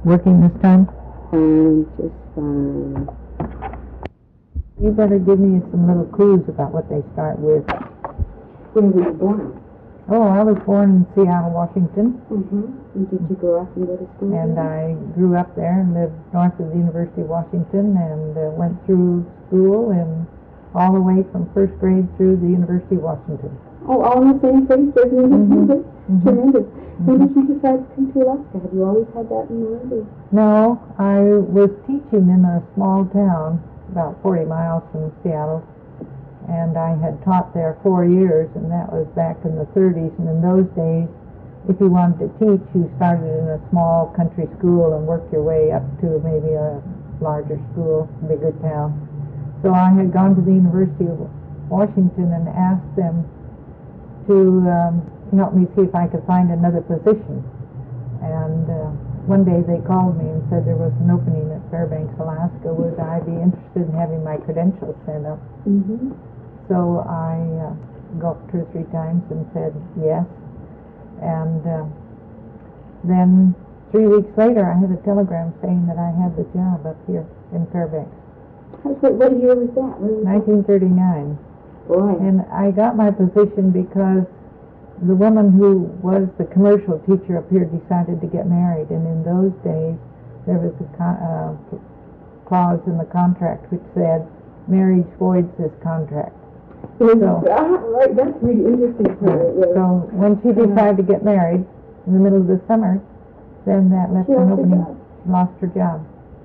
working this time? Just fine. You better give me some little clues about what they start with. Where were you born? Oh, I was born in Seattle, Washington. And did you grow up and go to school? And I grew up there and lived north of the University of Washington and went through school and all the way from first grade through the University of Washington. Oh, all in the same place? Tremendous. When did you decide to come to Alaska? Have you always had that in mind? Or? No, I was teaching in a small town about 40 miles from Seattle, and I had taught there 4 years, and that was back in the 30s. And in those days, if you wanted to teach, you started in a small country school and worked your way up to maybe a larger school, bigger town. So I had gone to the University of Washington and asked them to help me see if I could find another position. And one day they called me and said there was an opening at Fairbanks, Alaska. Would I be interested in having my credentials sent up? So I go up 2 or 3 times and said yes. And then 3 weeks later I had a telegram saying that I had the job up here in Fairbanks. What year was that? 1939. Boy. And I got my position because the woman who was the commercial teacher up here decided to get married, and in those days there was a clause in the contract which said marriage voids this contract. Right, that's really interesting. So when she decided to get married in the middle of the summer, then that left an opening. She lost her job.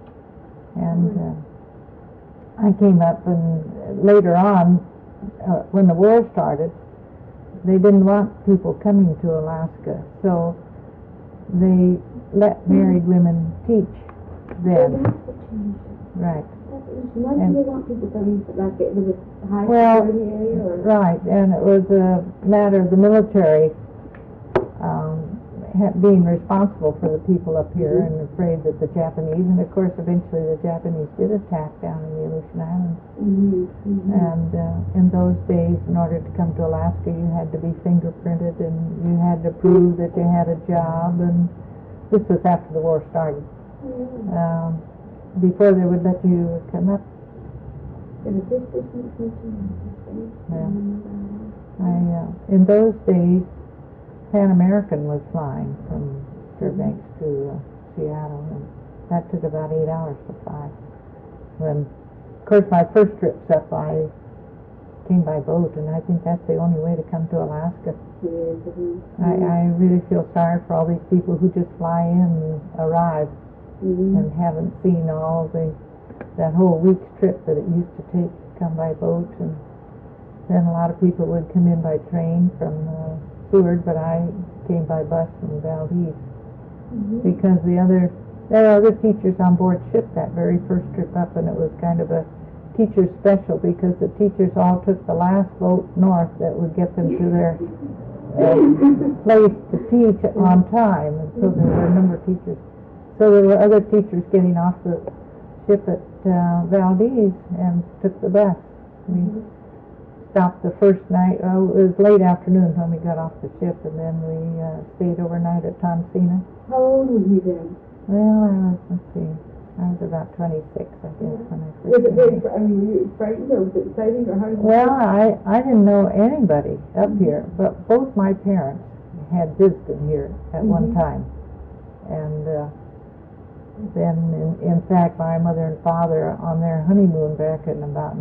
And I came up, and later on, when the war started, they didn't want people coming to Alaska, so they let married women teach then. Right. Why did they want people coming to Alaska? It was a high security area? Or? Right, and it was a matter of the military being responsible for the people up here and afraid that the Japanese, and of course eventually the Japanese did attack down in the Aleutian Islands. And in those days, in order to come to Alaska, you had to be fingerprinted and you had to prove that you had a job, and this was after the war started. Before they would let you come up. In those days, Pan American was flying from Fairbanks to Seattle, and that took about 8 hours to fly. When, of course, my first trips up, I came by boat, and I think that's the only way to come to Alaska. I really feel sorry for all these people who just fly in and arrive and haven't seen all that whole week's trip that it used to take to come by boat. And then a lot of people would come in by train from Seward, but I came by bus from Valdez because there were other teachers on board ship that very first trip up, and it was kind of a teacher special because the teachers all took the last boat north that would get them to their place to teach on time, and so there were a number of teachers. So there were other teachers getting off the ship at Valdez and took the bus. We stopped the first night. It was late afternoon when we got off the ship, and then we stayed overnight at Tonsina. How old were you then? Well, I was about 26, I guess, when I first Was it very, were you frightened, or was it exciting, or how did you Well, I didn't know anybody up here, but both my parents had visited here at one time. And then, in fact, my mother and father, on their honeymoon back in about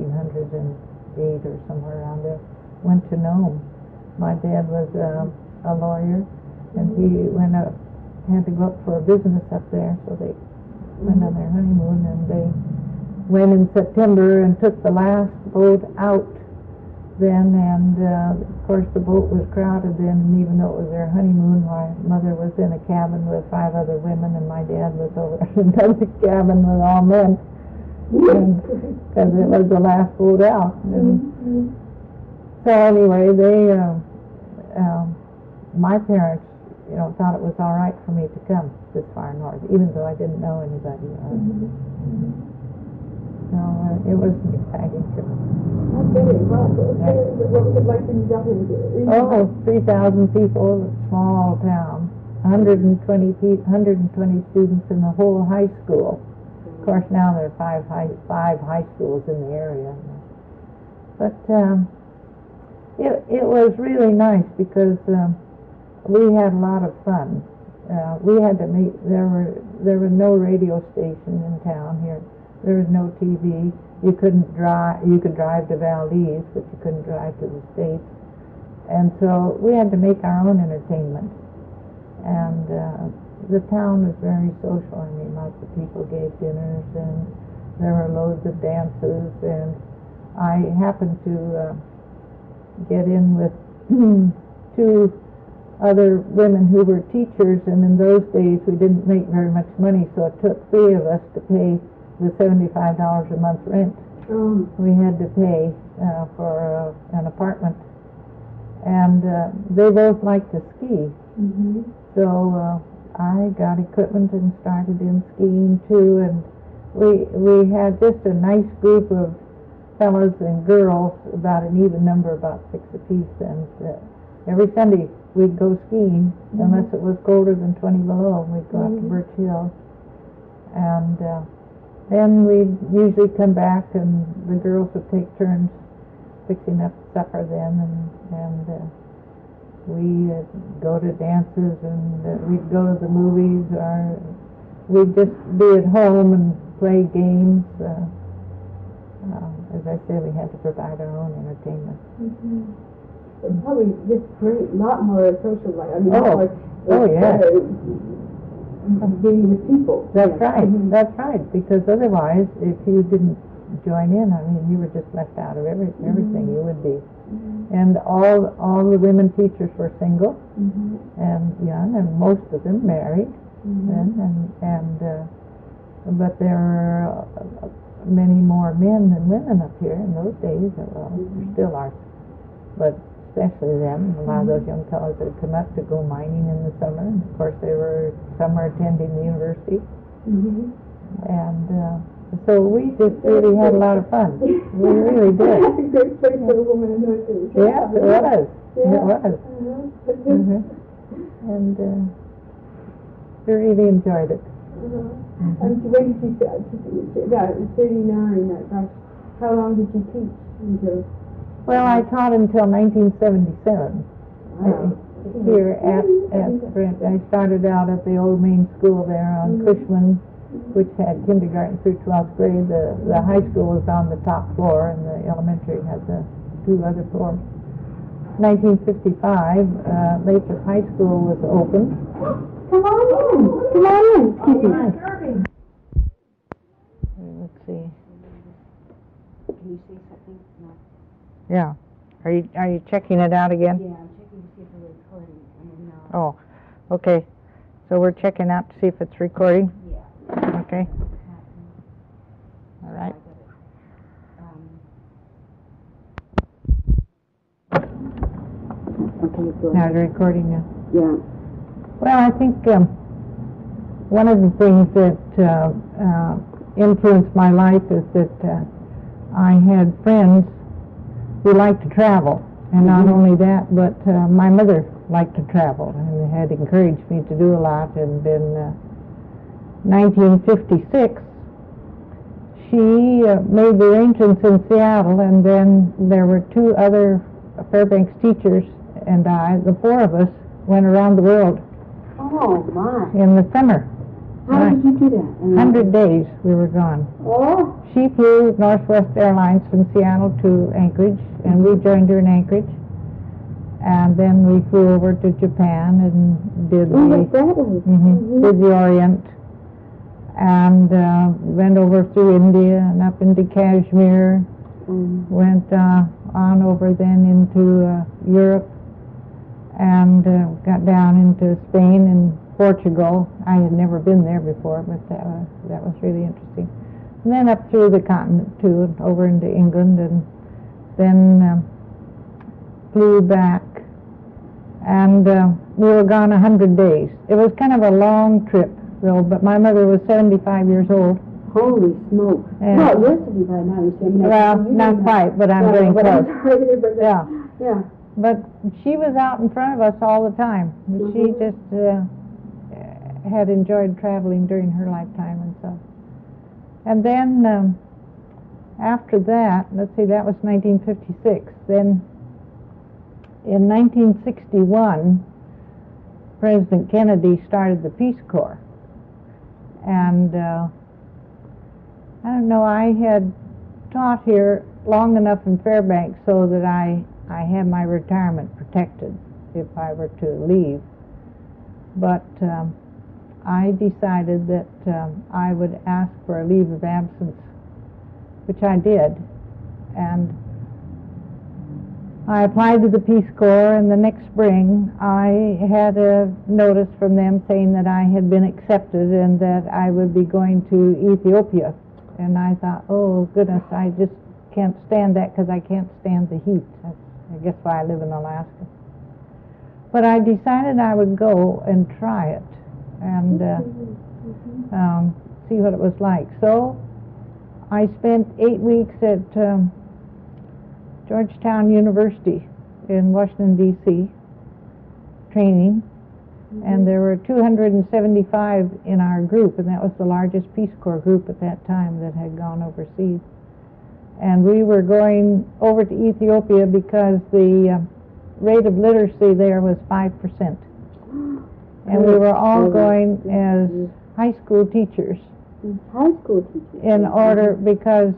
1908 or somewhere around there, went to Nome. My dad was a lawyer, and he had to go up for a business up there, so they went on their honeymoon, and they went in September and took the last boat out then, and of course the boat was crowded then, and even though it was their honeymoon, my mother was in a cabin with 5 other women, and my dad was over in another cabin with all men, because it was the last boat out. And so anyway, my parents, thought it was all right for me to come this far north, even though I didn't know anybody. So it was an exciting trip. What was it like when you got into it? 3,000 people, small town. 120 students in the whole high school. Of course, now there are five high schools in the area. But it was really nice because we had a lot of fun. We had to meet. There was no radio station in town here. There was no TV. You couldn't drive. You could drive to Valdez, but you couldn't drive to the States. And so we had to make our own entertainment. And the town was very social. I mean, lots of people gave dinners, and there were loads of dances. And I happened to get in with two other women who were teachers, and in those days we didn't make very much money, so it took three of us to pay the $75 a month rent we had to pay for an apartment. And they both liked to ski. So I got equipment and started in skiing too, and we had just a nice group of fellows and girls, about an even number, about 6 apiece, and every Sunday we'd go skiing, unless it was colder than 20 below. We'd go out to Birch Hill, and then we'd usually come back, and the girls would take turns fixing up supper then, and we'd go to dances, and we'd go to the movies, or we'd just be at home and play games. As I said, we had to provide our own entertainment. Probably just great, a lot more social life. I mean, yeah. Being with people. That's right. That's right. Because otherwise, if you didn't join in, I mean, you were just left out of everything. You would be. And all the women teachers were single and young, and most of them married. But there were many more men than women up here in those days. Well, there still are, but especially them. A lot of those young fellows that had come up to go mining in the summer. And of course, some were attending the university, and so we just really had a lot of fun. We really did. A great place for a woman in those days. Yes, it was. Yeah. It was. And we really enjoyed it. And when did you start? That was 39. Gosh, how long did you teach until? Well, I taught until 1977 here at Brent. I started out at the old main school there on Cushman, which had kindergarten through 12th grade. The high school was on the top floor, and the elementary had the 2 other floors. 1955, Lathrop High School was opened. Come on in. Come on in. Excuse me. Let's see. Can you say something? No. Yeah. Are you checking it out again? Yeah, I'm checking to see if we're recording. Oh, okay. So we're checking out to see if it's recording? Yeah. Okay. All right. Okay, go Now ahead. it's recording now. Yeah. Well, I think one of the things that influenced my life is that I had friends who liked to travel, and not only that, but my mother liked to travel and had encouraged me to do a lot. And in 1956, she made the arrangements in Seattle, and then there were 2 other Fairbanks teachers and I, the 4 of us, went around the world. Oh, my. In the summer. How did you do that? 100 days we were gone. Oh. She flew Northwest Airlines from Seattle to Anchorage, and we joined her in Anchorage. And then we flew over to Japan and did did the Orient, and went over through India and up into Kashmir. Went on over then into Europe, and got down into Spain and Portugal. I had never been there before, but that was really interesting. And then up through the continent too, and over into England, and then flew back. And we were gone 100 days. It was kind of a long trip, though, but my mother was 75 years old. Holy smoke. Well, you're 75 now, you see. Well, not quite, but I'm getting close. Yeah. Yeah. But she was out in front of us all the time. She just had enjoyed traveling during her lifetime and so. And then after that, let's see, that was 1956. Then in 1961, President Kennedy started the Peace Corps. And I don't know, I had taught here long enough in Fairbanks so that I had my retirement protected if I were to leave. But I decided that I would ask for a leave of absence, which I did. And I applied to the Peace Corps, and the next spring I had a notice from them saying that I had been accepted and that I would be going to Ethiopia. And I thought, oh goodness, I just can't stand that because I can't stand the heat. That's, I guess, why I live in Alaska. But I decided I would go and try it and see what it was like. So I spent 8 weeks at Georgetown University in Washington, D.C., training, and there were 275 in our group, and that was the largest Peace Corps group at that time that had gone overseas. And we were going over to Ethiopia because the rate of literacy there was 5%. And we were all going as high school teachers. High school teachers. In order, because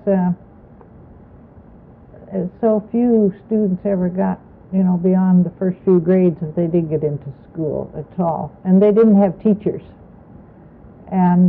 so few students ever got, you know, beyond the first few grades if they did get into school at all. And they didn't have teachers. And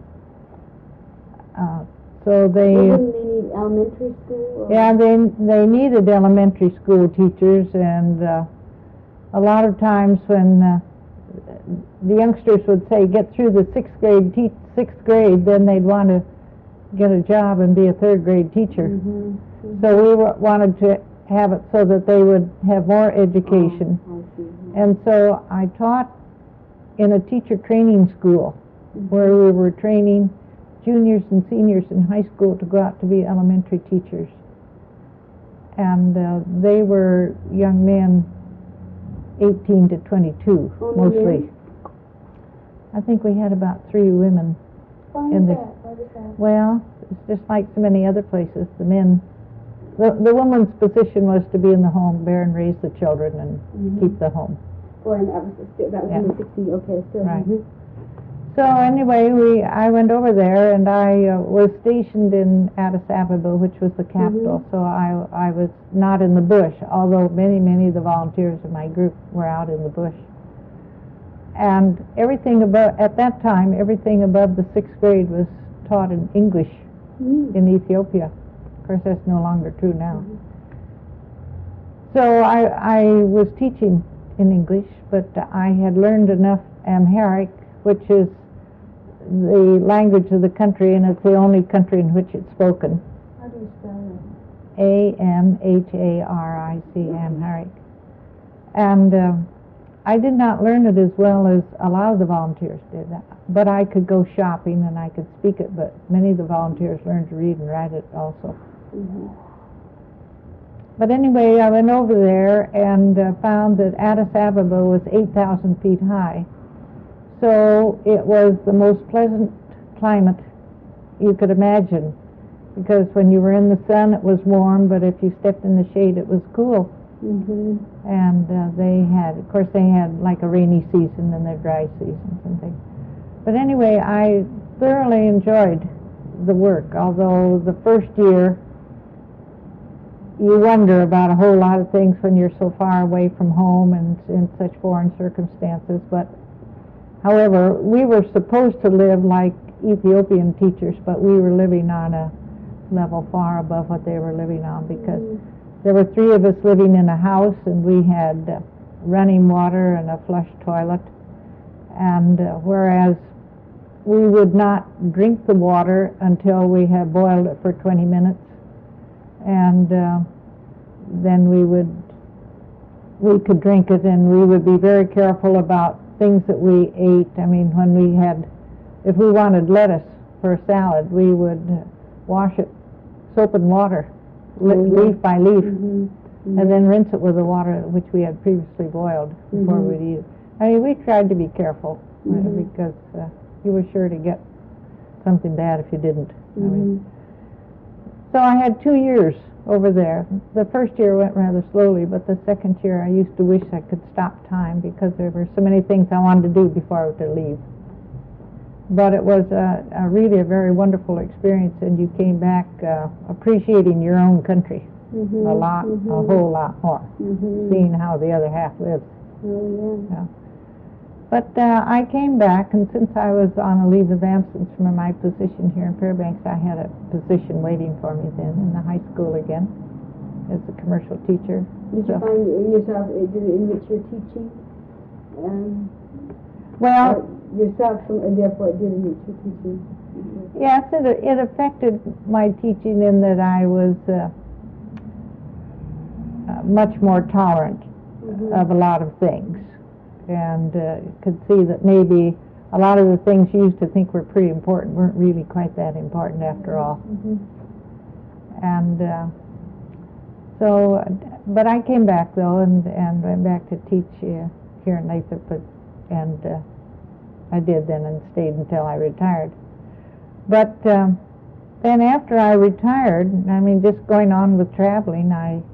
so they... Didn't they need elementary school? Or? Yeah, they needed elementary school teachers, and a lot of times when the youngsters would say, get through the sixth grade, then they'd want to get a job and be a third grade teacher. So we wanted to have it so that they would have more education. And so I taught in a teacher training school where we were training juniors and seniors in high school to go out to be elementary teachers. And they were young men 18 to 22, mostly. I think we had about 3 women. Why is that? Why is that? Well, it's just like so many other places. The men, the woman's position was to be in the home, bear and raise the children, and keep the home. Well, and that was in the 60s, okay, still. Right. So anyway, I went over there, and I was stationed in Addis Ababa, which was the capital. So I was not in the bush, although many of the volunteers in my group were out in the bush. And everything above, at that time, everything above the 6th grade was taught in English in Ethiopia. Of course, that's no longer true now. So I was teaching in English, but I had learned enough Amharic, which is the language of the country, and it's the only country in which it's spoken. How do you spell Amharic, Amharic. And I did not learn it as well as a lot of the volunteers did, but I could go shopping and I could speak it, but many of the volunteers learned to read and write it also. But anyway, I went over there and found that Addis Ababa was 8,000 feet high. So it was the most pleasant climate you could imagine, because when you were in the sun it was warm, but if you stepped in the shade it was cool. And they had, of course, they had like a rainy season and their dry seasons and things. But anyway, I thoroughly enjoyed the work, although the first year you wonder about a whole lot of things when you're so far away from home and in such foreign circumstances. But however, we were supposed to live like Ethiopian teachers, but we were living on a level far above what they were living on, because there were 3 of us living in a house, and we had running water and a flush toilet. And whereas we would not drink the water until we had boiled it for 20 minutes, and then we could drink it, and we would be very careful about things that we ate. I mean, if we wanted lettuce for a salad, we would wash it soap and water, leaf by leaf, and then rinse it with the water which we had previously boiled before we'd eat it. I mean, we tried to be careful because you were sure to get something bad if you didn't. I mean, so I had 2 years over there. The first year went rather slowly, but the second year I used to wish I could stop time because there were so many things I wanted to do before I was to leave. But it was really a very wonderful experience, and you came back appreciating your own country a lot, a whole lot more, seeing how the other half lives. Yeah. But I came back, and since I was on a leave of absence from my position here in Fairbanks, I had a position waiting for me then in the high school again as a commercial teacher. Did you find yourself, in which you're teaching? Well, yourself, and therefore it did enrich your teaching? Yes, it affected my teaching in that I was much more tolerant of a lot of things, and could see that maybe a lot of the things you used to think were pretty important weren't really quite that important after all. And so, but I came back though, and went back to teach here in Lathrop, and I did then and stayed until I retired. But then after I retired, I mean, just going on with traveling,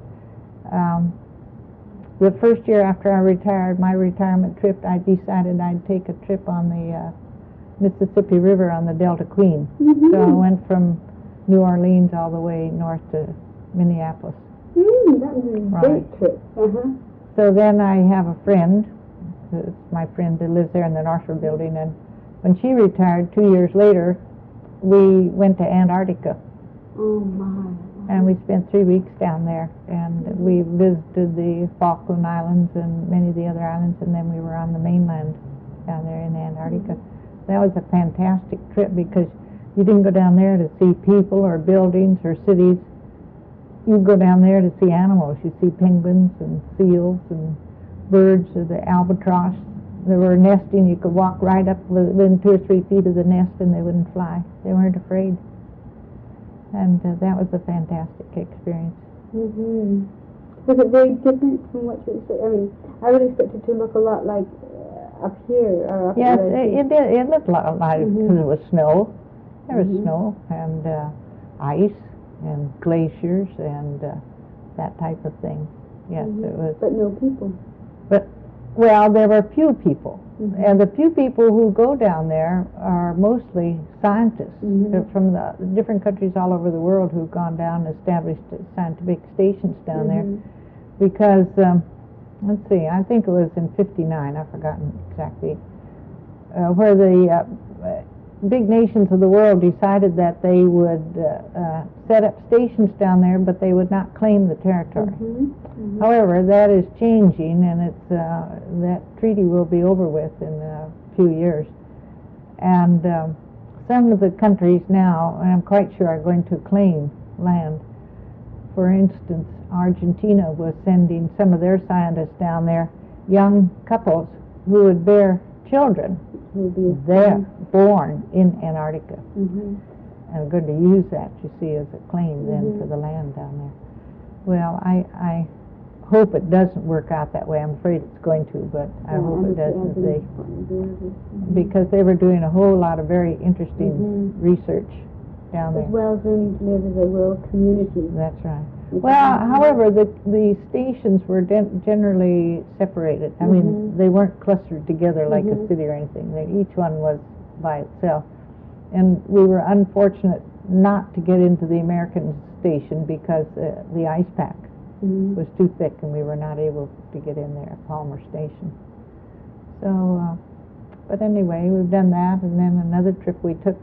the first year after I retired, my retirement trip, I decided I'd take a trip on the Mississippi River on the Delta Queen. So I went from New Orleans all the way north to Minneapolis. That was a great trip. So then I have a friend, my friend that lives there in the Northford building, and when she retired 2 years later, we went to Antarctica. Oh my. And we spent 3 weeks down there, and we visited the Falkland Islands and many of the other islands, and then we were on the mainland down there in Antarctica. That was a fantastic trip because you didn't go down there to see people or buildings or cities. You go down there to see animals. You see penguins and seals and birds, or the albatross. They were nesting. You could walk right up within 2 or 3 feet of the nest and they wouldn't fly. They weren't afraid. And that was a fantastic experience. Was it very different from what you expected? I mean, I would expect it to look a lot like up here. Or up yes, it did. It looked a lot like, because it was snow. There was snow and ice and glaciers and that type of thing. Yes, it was. But no people. But, well, there were few people. And the few people who go down there are mostly scientists. They're from the different countries all over the world who've gone down and established scientific stations down there. Because, let's see, I think it was in '59, I've forgotten exactly, where the big nations of the world decided that they would set up stations down there, but they would not claim the territory. However, that is changing, and it's that treaty will be over with in a few years. And some of the countries now, I'm quite sure, are going to claim land. For instance, Argentina was sending some of their scientists down there, young couples who would bear children there, born in Antarctica. And going to use that, you see, as a claim then for the land down there. Well, I hope it doesn't work out that way. I'm afraid it's going to, but I hope it doesn't. Because they were doing a whole lot of very interesting research down there. As well as learning to live as a rural community. That's right. Well, however, the stations were generally separated. I mean, they weren't clustered together like a city or anything. Each one was by itself. And we were unfortunate not to get into the American station because the ice pack was too thick and we were not able to get in there at Palmer Station. So, but anyway, we've done that. And then another trip we took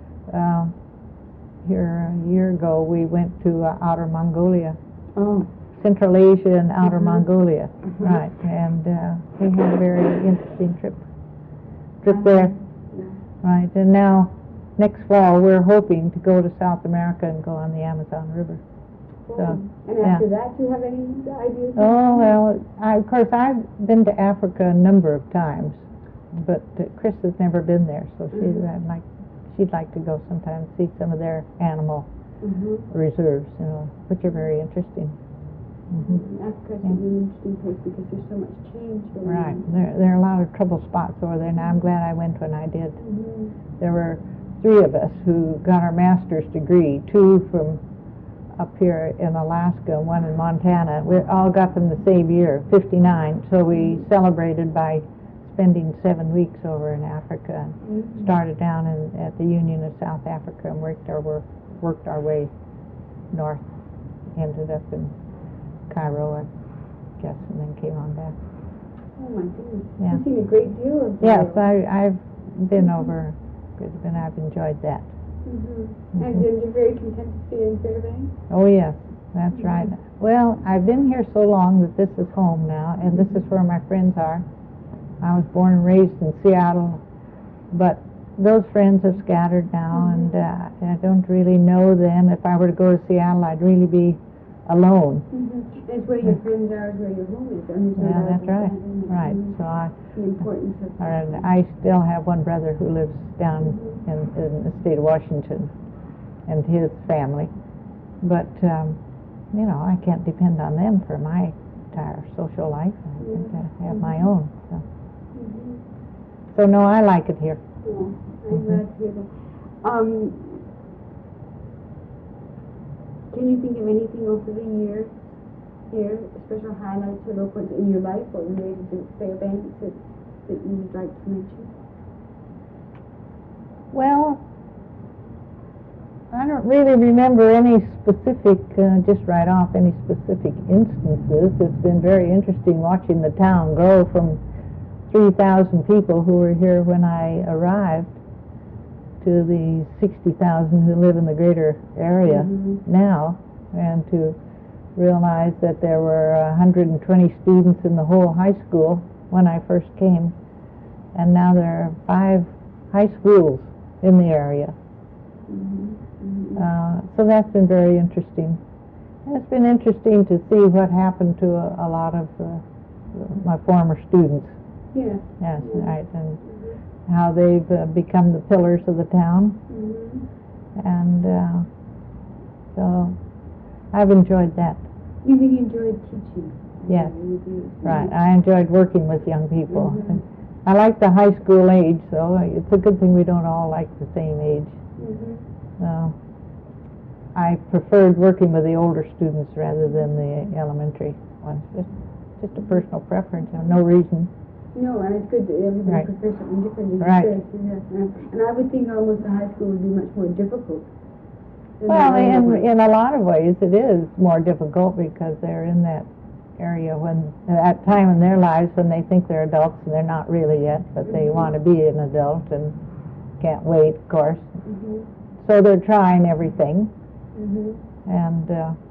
here a year ago, we went to Outer Mongolia. Central Asia and Outer Mongolia. Right. And we had a very interesting trip there. Right. And now, next fall, we're hoping to go to South America and go on the Amazon River. So, and after that, do you have any ideas? Oh, well, of course, I've been to Africa a number of times, but Chris has never been there, so she'd like to go sometime and see some of their animal reserves, which are very interesting. Africa's an interesting place because there's so much change going Right. on. There are a lot of trouble spots over there, and I'm glad I went when I did. There were 3 of us who got our master's degree, 2 from up here in Alaska, 1 in Montana. We all got them the same year, 59, so we celebrated by spending 7 weeks over in Africa. Started down at the Union of South Africa and worked our way north, ended up in Cairo, I guess, and then came on back. Oh my goodness. Yeah. You've seen a great deal of Yes, Cairo. I've been over, and I've enjoyed that. And you're very content to stay in Fairbanks? Oh yes, that's right. Well, I've been here so long that this is home now, and this is where my friends are. I was born and raised in Seattle, but those friends have scattered now, and I don't really know them. If I were to go to Seattle, I'd really be alone. It's where your friends are, is where your home is. Yeah, that's right. Right. So the importance of I still have one brother who lives down in the state of Washington, and his family. But you know, I can't depend on them for my entire social life. I think I have my own. So no, I like it here. I'm glad to hear that. Can you think of anything over the years here, special highlights or low points in your life or related to Fairbanks that you would like to mention? Well, I don't really remember any specific, just right off, any specific instances. It's been very interesting watching the town grow from 3,000 people who were here when I arrived to the 60,000 who live in the greater area now, and to realize that there were 120 students in the whole high school when I first came, and now there are 5 high schools in the area. So that's been very interesting. And it's been interesting to see what happened to a lot of my former students. Yes. Yes, right, and how they've become the pillars of the town. And so I've enjoyed that. You really enjoyed teaching? Yes, right. I enjoyed working with young people. I like the high school age, so it's a good thing we don't all like the same age. So I preferred working with the older students rather than the elementary ones. Just a personal preference, no reason. No, and it's good that everybody prefers something different. And I would think almost the high school would be much more difficult. Well, in a lot of ways it is more difficult because they're in that area when, at time in their lives when they think they're adults and they're not really yet, but they want to be an adult and can't wait, of course. So they're trying everything. And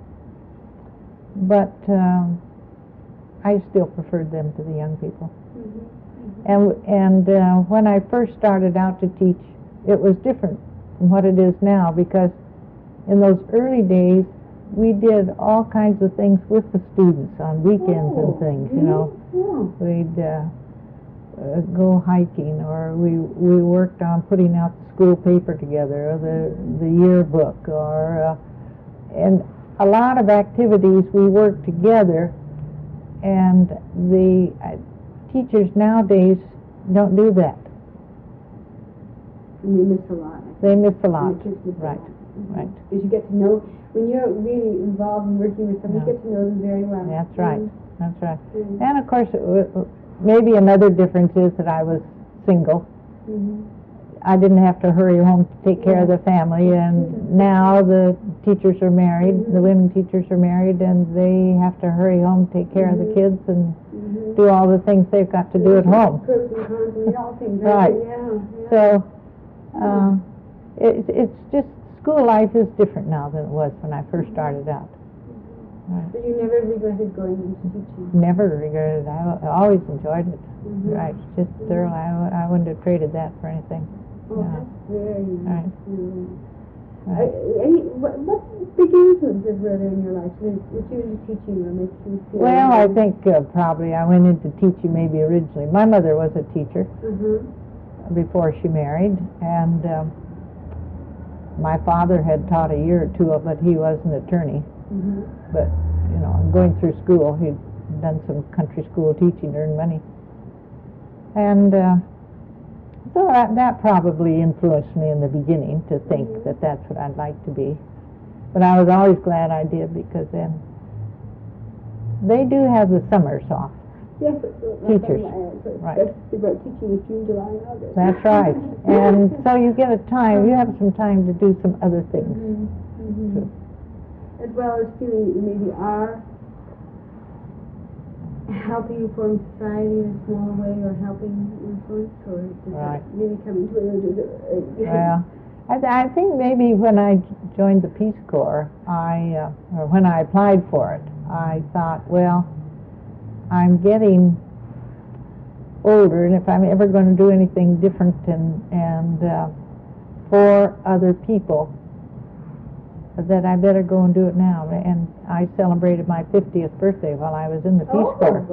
but I still preferred them to the young people. And when I first started out to teach, it was different from what it is now, because in those early days we did all kinds of things with the students on weekends and things, you know. We'd go hiking, or we worked on putting out the school paper together, or the yearbook, or and a lot of activities we worked together. And the teachers nowadays don't do that. And they miss a lot. They miss a lot. Right. Right. Because you get to know, when you're really involved in working with them, you get to know them very well. That's right. That's right. And of course, maybe another difference is that I was single. I didn't have to hurry home to take care of the family, and now the teachers are married, the women teachers are married, and they have to hurry home, take care of the kids, and do all the things they've got to do at home. Pros and cons and all things. Right. Yeah. So it's just, school life is different now than it was when I first started out. So you never regretted going into teaching? Never regretted it. I always enjoyed it. Right. Just thoroughly. I wouldn't have traded that for anything. Oh, that's very nice. Right. What big influences were there in your life? What you into teaching or makes you feel? Well, I think probably I went into teaching maybe originally. My mother was a teacher before she married, and my father had taught a year or two, but he was an attorney. But you know, going through school. He'd done some country school teaching, earned money. And so that probably influenced me in the beginning to think that that's what I'd like to be. But I was always glad I did, because then they do have the summers off. Yes, Teachers. Right. About teaching is June, July, and August. That's right. And so you get a time, you have some time to do some other things. Too. As well as feeling that you maybe are helping form society in a small way, or helping influence, or does that really come into it? Well, I think maybe when I joined the Peace Corps, or when I applied for it, I thought, well, I'm getting older, and if I'm ever going to do anything different and for other people, that I better go and do it now. And I celebrated my 50th birthday while I was in the Peace Corps.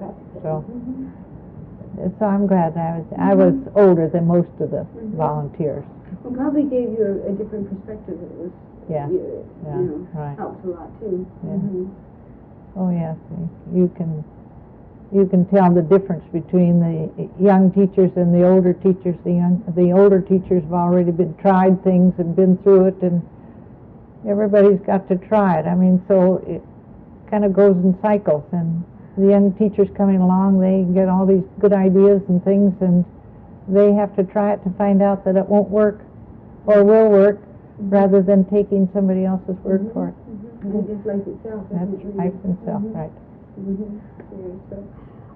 So I'm glad I was older than most of the volunteers. Well, probably gave you a different perspective. It was, you know, right. helps a lot too. Yeah. Oh yes, you can tell the difference between the young teachers and the older teachers. The older teachers have already tried things and been through it, and everybody's got to try it. I mean, so it kind of goes in cycles, and the young teachers coming along, they get all these good ideas and things, and they have to try it to find out that it won't work or will work, rather than taking somebody else's word for it. It is life itself. That's life itself, right. So,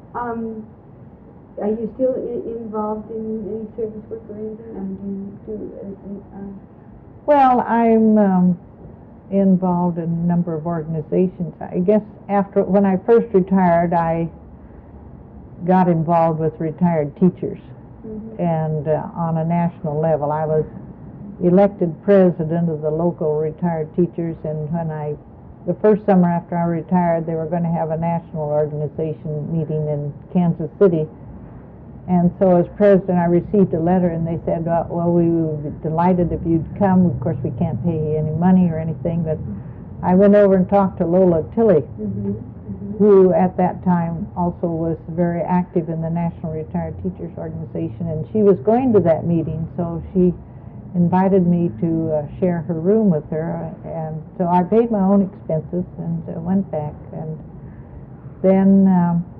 are you still involved in any service work or anything? Do you Well, I'm involved in a number of organizations. I guess when I first retired, I got involved with retired teachers, and on a national level. I was elected president of the local retired teachers, and the first summer after I retired, they were going to have a national organization meeting in Kansas City. And so as president, I received a letter, and they said, well, we would be delighted if you'd come. Of course, we can't pay you any money or anything, but I went over and talked to Lola Tilley, who at that time also was very active in the National Retired Teachers Organization, and she was going to that meeting, so she invited me to share her room with her, and so I paid my own expenses and went back. And then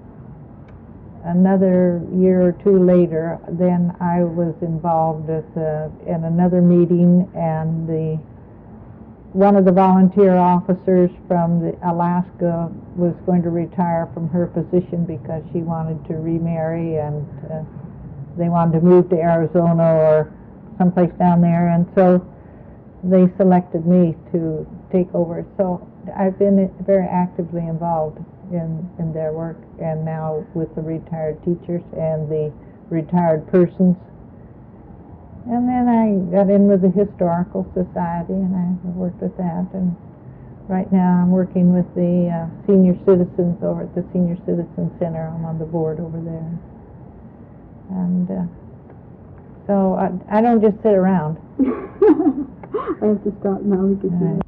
another year or two later, then I was involved in another meeting, and one of the volunteer officers from Alaska was going to retire from her position because she wanted to remarry, and they wanted to move to Arizona or someplace down there, and so they selected me to take over. So I've been very actively involved in their work, and now with the retired teachers and the retired persons. And then I got in with the Historical Society, and I worked with that, and right now I'm working with the senior citizens over at the Senior Citizen Center. I'm on the board over there. And so I don't just sit around. I have to stop now because